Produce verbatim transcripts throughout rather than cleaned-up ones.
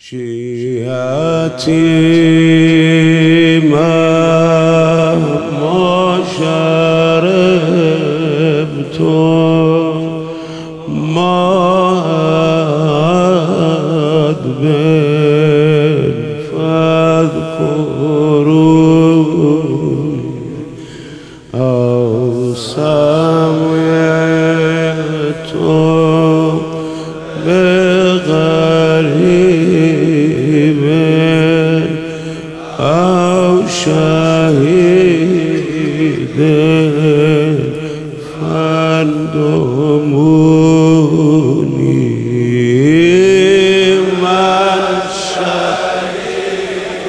شیعتی ما شربت ماد فاذكروني أو سمعت بغريب أو شهيد فاندموني من شهيد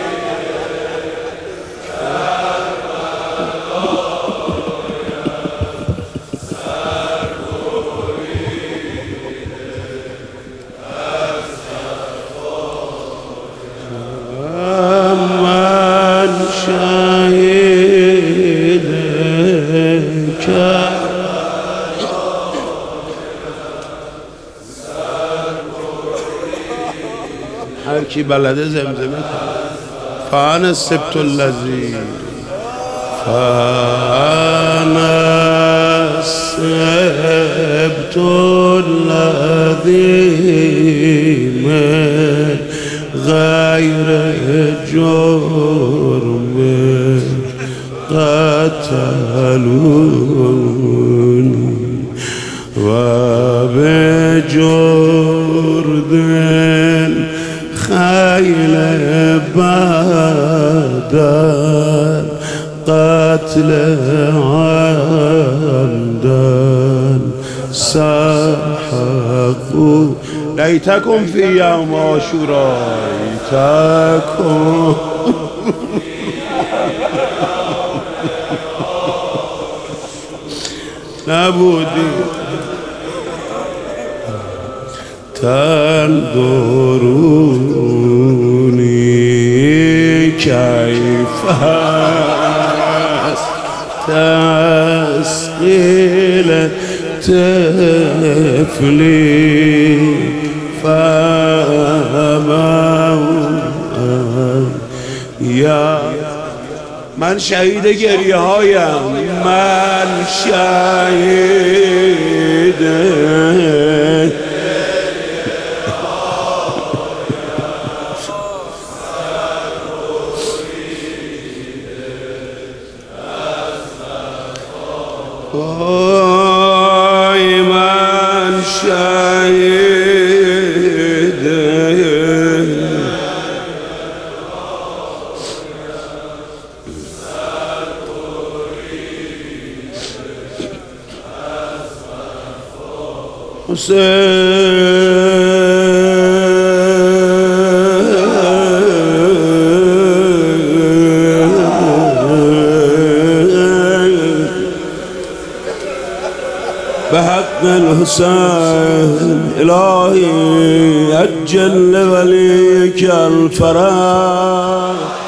من شهيد هر کی بلده زمزمه کنه فانا سبت الذی فانا سبت الذی من غیر جرم قتلونی و بجرد خیل بعد قتل عمدا سحقوا لیتکم فی یوم عاشورا لیتکم نبودی تنظروني كيف تسقيل طفلي فما يا من شهید گریه هایم من شهید وای من شهید حسین بحق الحسين إلهي أجل وليك الفرج